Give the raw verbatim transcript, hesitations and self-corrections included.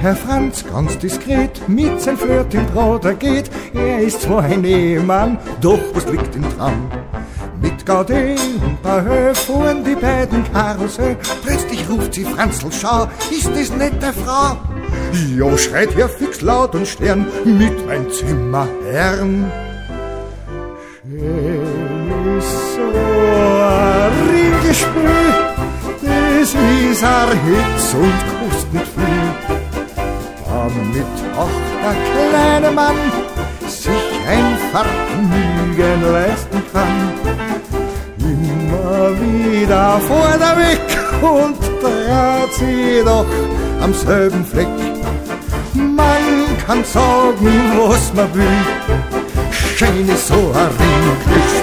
Herr Franz ganz diskret mit sein Flirt im Bruder geht. Er ist zwar ein Ehemann, doch was liegt ihm dran? Mit Gaudin und Bahö fuhren die beiden Karussell. Plötzlich ruft sie Franzl, schau, ist das nicht der Frau? Jo, schreit Herr fix laut und stern, mit mein Zimmerherrn. Schön ist so ein Ringgespiel, das ist ein Hitz und kostet nicht viel. Damit auch der kleine Mann sich ein Vergnügen leisten kann. Immer wieder vor der Weg und dreht sie doch am selben Fleck. Man kann sagen, was man will, schön ist so ein Ringgespiel.